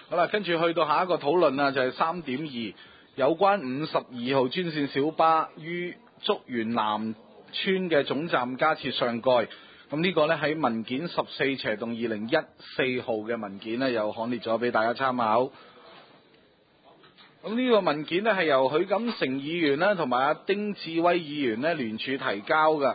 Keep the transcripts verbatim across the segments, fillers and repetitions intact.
好啦，跟住去到下一個討論啊，就係三點二，有關五十二號專線小巴於竹園南村嘅總站加設上蓋。咁呢個呢，喺文件十四斜洞二零一四號嘅文件呢，又刊列咗俾大家參考。咁呢個文件呢，係由許錦成議員呢同埋阿丁志威議員呢聯署提交嘅。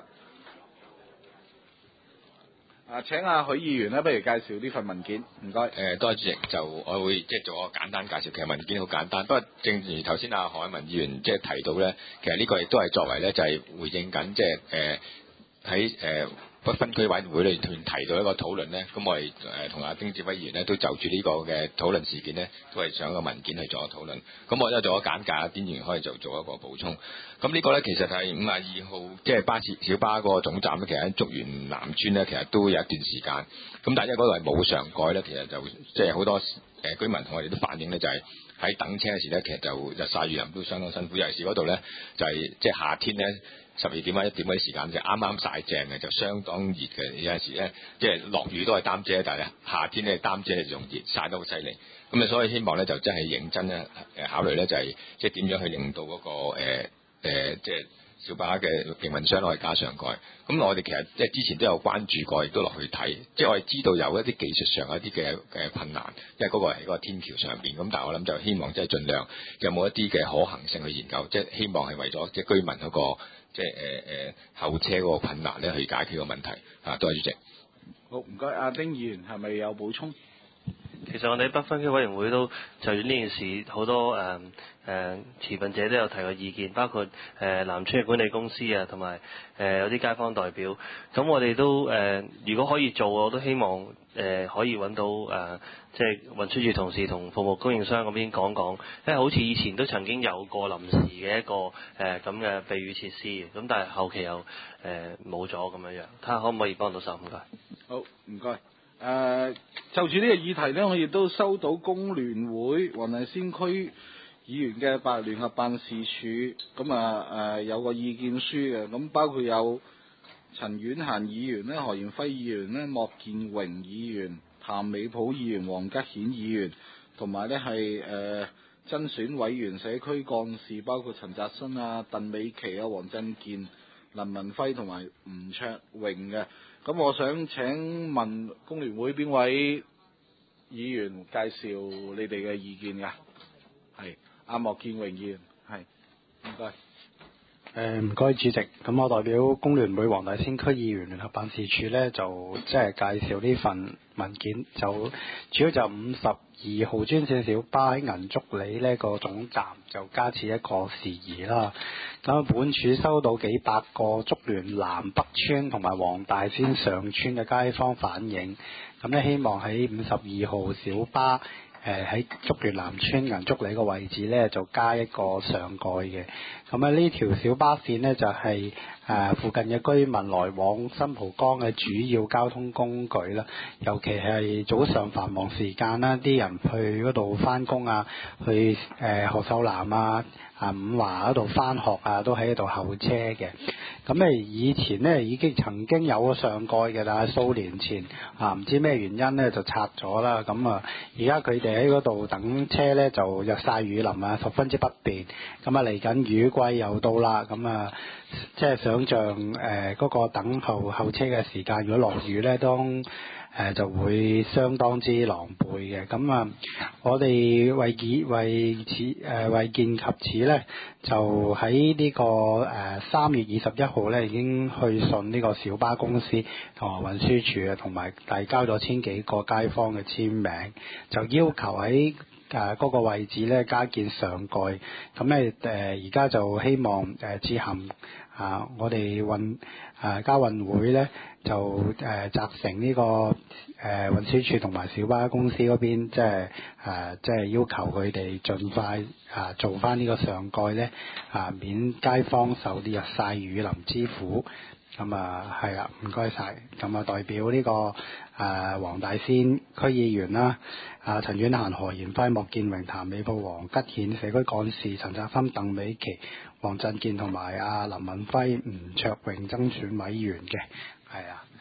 啊，請阿許議員呢，不如介紹呢份文件，唔該。 誒，多謝主席，就我會即係做個簡單介紹。其實文件好簡單，不過正如頭先阿何偉文議員即係提到咧，其實呢個亦都係作為咧就係回應緊即係誒喺誒不分區委員會裏邊提到一個討論咧，咁我哋誒同阿丁志威議員咧都就住呢個嘅討論事件咧，都係上個文件去做個討論。咁我咧做咗簡介，阿丁議員可以就做一個補充。咁呢個咧其實係五十二號即係巴士小巴嗰個總站咧，其實喺竹園南村咧，其實都有一段時間。咁但係因為嗰度係冇上蓋咧，其實就即係好多誒居民同我哋都反映咧，就係喺等車嘅時咧，其實就日曬雨淋都相當辛苦。尤其是嗰度咧，就係即係夏天咧。十二點或一點嗰啲時間就啱啱曬正嘅，就相當熱嘅。有陣時咧，即係落雨都係擔遮，但係夏天咧擔遮就仲熱，曬得好犀利。咁啊，所以希望咧就真係認真咧誒考慮咧，就係即係點樣去令到嗰、嗰個誒誒即係小巴嘅營運商可以加上蓋。咁我哋其實即係之前都有關注過，亦都落去睇。即係我哋知道有一啲技術上一啲嘅嘅困難，因為嗰個係嗰個天橋上邊。咁但係我諗就希望即係盡量有冇一啲嘅可行性去研究，即係希望係為咗即係居民嗰、嗰個。即係誒誒候車嗰個困難咧，去解決個問題啊！多謝主席。 好，唔該，阿丁議員係咪有補充？ 其實我哋不分區委員會都就住呢件事好多誒誒、呃呃、持份者都有提過意見，包括誒、呃、南村嘅管理公司啊，同埋誒有啲街坊代表。咁我哋都誒、呃，如果可以做，我都希望誒、呃、可以揾到誒、呃，即係運輸署同事同服務供應商嗰邊講講，因為好似以前都曾經有過臨時嘅一個誒咁嘅避雨設施嘅，咁但係後期又誒冇咗咁樣樣，睇下可唔可以幫到手？唔該。 好，唔該。誒、呃，就住呢個議題呢，我亦都收到工聯會黃大仙區議員嘅八聯合辦事處，咁啊誒有個意見書嘅，咁包括有陳婉嫻議員咧、何賢輝議員咧、莫建榮議員、譚美普議員、黃吉顯議員，同埋呢係誒甄選委員社區幹事，包括陳澤新啊、鄧美琪啊、黃振健、林文輝同埋吳卓榮嘅。咁我想請問工聯會邊位議員介紹你哋嘅意見㗎？係阿莫建榮議員，係唔該。 誒唔該主席，咁我代表工聯會黃大仙區議員聯合辦事處呢，就即係介紹呢份文件，就主要就五十二號專線小巴喺銀竹里呢個總站就加設一個事宜啦。咁本處收到幾百個竹聯南北村同埋黃大仙上村嘅街坊反映，咁呢希望喺五十二號小巴誒喺竹聯南村銀竹里個位置咧，就加一個上蓋嘅。咁啊，呢條小巴線呢，就係、是、誒、呃、附近嘅居民來往新蒲崗嘅主要交通工具啦。尤其係早上繁忙時間啦，啲人去嗰度翻工啊，去誒、呃、何秀南啊、啊五華嗰度翻學啊，都喺度候車嘅。咁誒以前呢，已經曾經有個上蓋嘅，但係數年前啊唔知咩原因咧就拆咗啦。咁啊，而家佢哋喺嗰度等車咧就日曬雨淋啊，十分之不便。咁啊嚟緊雨季又到啦，咁啊即係想像誒嗰、呃那個等候候車嘅時間，如果落雨咧，當誒、呃、就會相當之狼狽嘅。咁啊，我哋為見為此誒、呃、為見及此咧，就喺呢、這個誒三、呃、月二十一號咧已經去信呢個小巴公司同埋運輸署啊，同埋遞交咗千幾個街坊嘅簽名，就要求喺誒嗰個位置咧加建上蓋。咁咧誒而家就希望誒致函啊，我哋運誒交運會咧就誒責成呢個誒運輸署同埋小巴公司嗰邊，即係誒即係要求佢哋盡快啊做翻呢個上蓋咧啊，免街坊受啲日曬雨淋之苦。咁啊係啊，唔該晒。咁啊代表呢、這個誒、啊、黃大仙區議員啦，啊陳婉嫻、何賢輝、莫建榮、譚美布、黃吉顯、社區幹事陳澤森、鄧美琪、黃振健同埋阿林文輝、吳卓榮爭選委員嘅，係啊。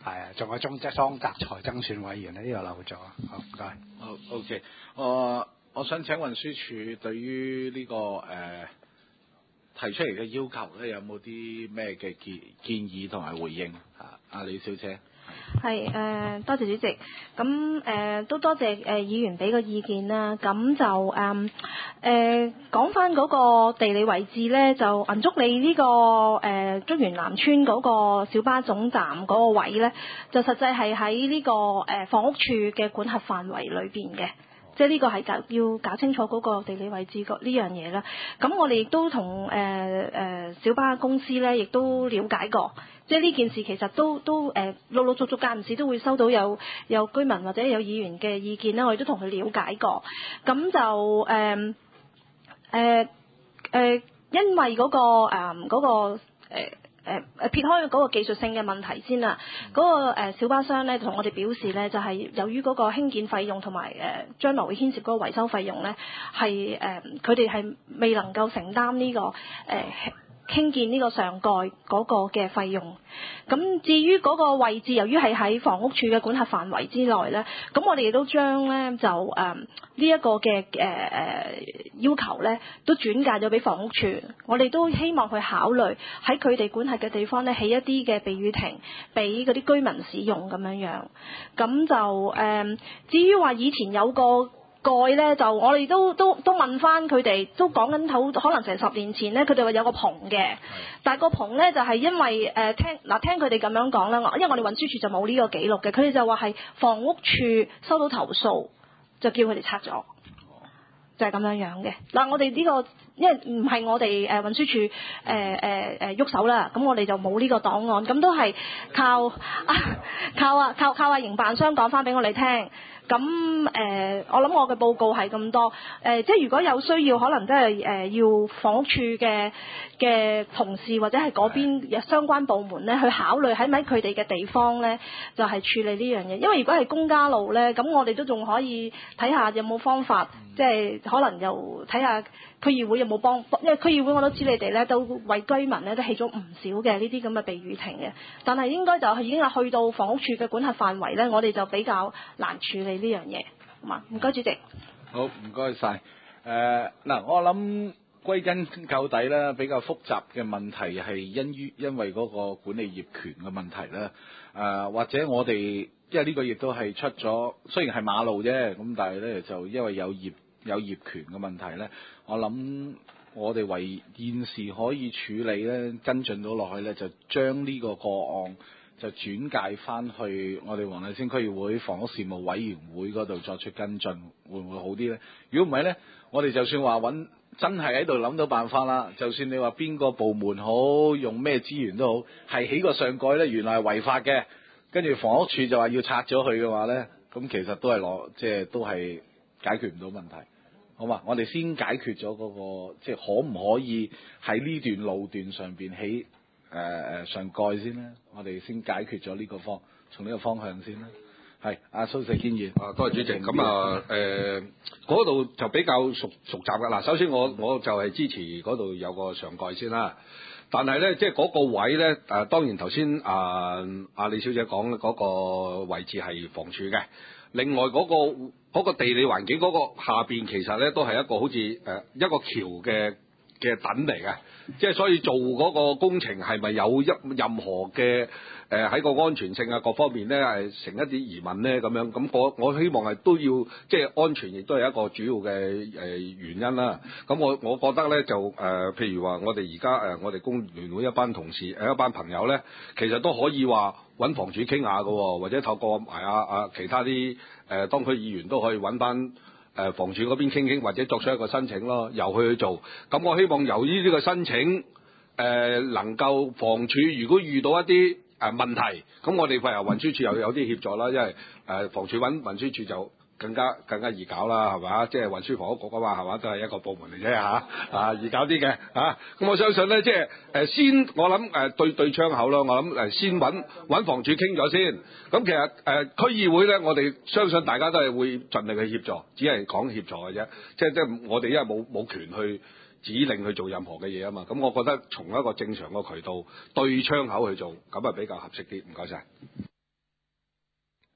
係啊，仲有中則裝澤財爭選委員呢，呢、這個漏咗。好，唔該。 好 OK，我我想請運輸署對於呢、這個誒、呃、提出嚟嘅要求咧，有冇啲咩嘅建建議同埋回應啊？阿李小姐。 係誒、呃，多謝主席。咁誒、呃、都多謝誒、呃、議員俾個意見啦。咁就誒誒講翻嗰個地理位置咧，就銀竹里呢、這個誒、呃、竹園南村嗰個小巴總站嗰個位咧，就實際係喺呢個誒、呃、房屋處嘅管轄範圍裏邊嘅。即係呢個係搞要搞清楚嗰個地理位置個呢樣嘢啦。咁我哋亦都同誒誒小巴公司咧，亦都了解過。即係呢件事其實都都誒、呃、陸陸續續間唔時都會收到有有居民或者有議員嘅意見啦。我哋都同佢了解過。咁就誒誒誒，因為嗰、嗰個誒嗰、呃嗰個誒誒誒撇開嗰個技術性嘅問題先啦，嗰、嗰個、呃、小巴商咧同我哋表示咧，就係、是、由於嗰個興建費用同埋誒將來會牽涉嗰個維修費用咧，係誒佢哋係未能夠承擔呢、呢個誒。呃興建呢個上蓋嗰個嘅費用，咁至於嗰個位置，由於係喺房屋處嘅管轄範圍之內咧，咁我哋亦都將咧就誒呢一個嘅誒誒要求咧，都轉介咗俾房屋處，我哋都希望佢考慮喺佢哋管轄嘅地方咧起一啲嘅避雨亭，俾嗰啲居民使用咁樣樣，咁就誒、呃、至於話以前有個蓋咧，就我哋都都都問翻佢哋，都講緊好可能成十年前咧，佢哋話有個棚嘅，但係個棚咧就係、是、因為誒、呃、聽嗱聽佢哋咁樣講啦，因為我哋運輸署就冇呢個記錄嘅，佢哋就話係房屋處收到投訴，就叫佢哋拆咗，就係、是、咁樣樣嘅。嗱，我哋呢、這個因為唔係我哋誒運輸署誒誒誒喐手啦，咁我哋就冇呢個檔案，咁都係靠啊靠啊靠靠啊營辦商講翻俾我哋聽。咁誒、呃，我諗我嘅報告係咁多，誒、呃，即係如果有需要，可能真係誒要房屋處嘅嘅同事或者係嗰邊有相關部門咧，去考慮喺咪佢哋嘅地方咧，就係、是、處理呢樣嘢。因為如果係公家路咧，咁我哋都仲可以睇下有冇方法，即係可能又睇下區議會有冇幫，因為區議會我都知你哋咧都為居民咧都起咗唔少嘅呢啲咁嘅避雨亭嘅，但係應該就已經係去到房屋處嘅管轄範圍咧，我哋就比較難處理呢樣嘢，好嘛？唔該，主席。 好，唔該晒。誒嗱，我諗歸根究底咧，比較複雜嘅問題係因於因為嗰個管理業權嘅問題咧。誒、呃、或者我哋因為呢個亦都係出咗，雖然係馬路啫，咁但係咧就因為有業有業權嘅問題咧，我諗我哋為現時可以處理咧，跟進到落去咧，就將呢個個案就轉介翻去我哋黃大仙區議會房屋事務委員會嗰度作出跟進，會唔會好啲呢？如果唔係呢，我哋就算話揾真係喺度諗到辦法啦，就算你話邊個部門好，用咩資源都好，係起個上蓋呢，原來係違法嘅，跟住房屋處就話要拆咗佢嘅話呢，咁其實都係攞即係都係解決唔到問題。好嘛，我哋先解決咗嗰個，即係可唔可以喺呢段路段上邊起誒誒上蓋先咧？我哋先解決咗呢個方，從呢個方向先啦。係阿蘇世堅議員。 啊，多謝主席。咁啊誒嗰度就比較熟熟習㗎啦。首先我我就係支持嗰度有個上蓋先啦。但係咧，即係嗰個位咧，誒、呃、當然頭先啊阿李小姐講嘅嗰個位置係房署嘅。另外嗰、嗰個嗰個地理環境嗰個下邊其實咧都係一個好似誒、呃、一個橋嘅嘅墩嚟嘅，即係所以做嗰個工程係咪有一任何嘅誒喺個安全性啊各方面咧係成一啲疑問咧咁樣，咁我我希望係都要即係安全亦都係一個主要嘅誒、呃、原因啦。咁我我覺得咧就誒、呃、譬如話我哋而家誒我哋工聯會一班同事誒一班朋友咧，其實都可以話揾房署傾下嘅，或者透過埋啊啊其他啲誒、呃、當區議員都可以揾翻。誒房署嗰邊傾傾，或者作出一個申請咯，由佢去做。咁我希望由於呢個申請，誒、呃、能夠房署如果遇到一啲誒、呃、問題，咁我哋譬如運輸署又有啲協助啦，因為誒、呃、房署揾運輸署就更加更加易搞啦，係嘛？即係運輸房屋局啊嘛，係嘛？都係一個部門嚟啫嚇，啊易搞啲嘅嚇。咁我相信咧，即係誒先我諗誒對對窗口咯，我諗誒先揾揾房署傾咗先。咁其實誒、呃、區議會咧，我哋相信大家都係會盡力去協助，只係講協助嘅啫。即係即係我哋因為冇冇權去指令去做任何嘅嘢啊嘛。咁我覺得從一個正常嘅渠道對窗口去做，咁啊比較合適啲。唔該晒。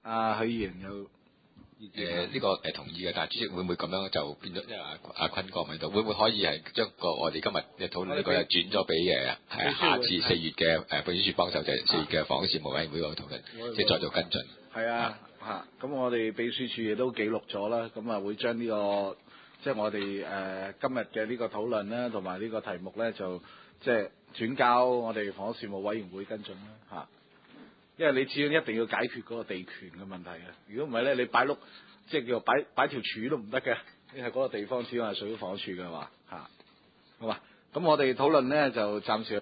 阿許議員有。 誒呢個誒同意嘅，但係主席會唔會咁樣就變咗？因為阿阿坤哥喺度，會唔會可以係將個我哋今日嘅討論呢個又轉咗俾誒係下次四月嘅誒秘書處幫手，就係四月嘅房屋事務委員會嗰個討論，即係再做跟進。 係啊，嚇！咁我哋秘書處亦都記錄咗啦，咁啊會將呢個即係我哋誒今日嘅呢個討論啦，同埋呢個題目咧就即係轉交我哋房屋事務委員會跟進啦，嚇！因為你始終一定要解決嗰個地權嘅問題嘅，如果唔係咧，你擺碌即係叫做擺擺條柱都唔得嘅，因為嗰個地方始終係屬於房署嘅話嚇，好嘛？咁我哋討論咧就暫時。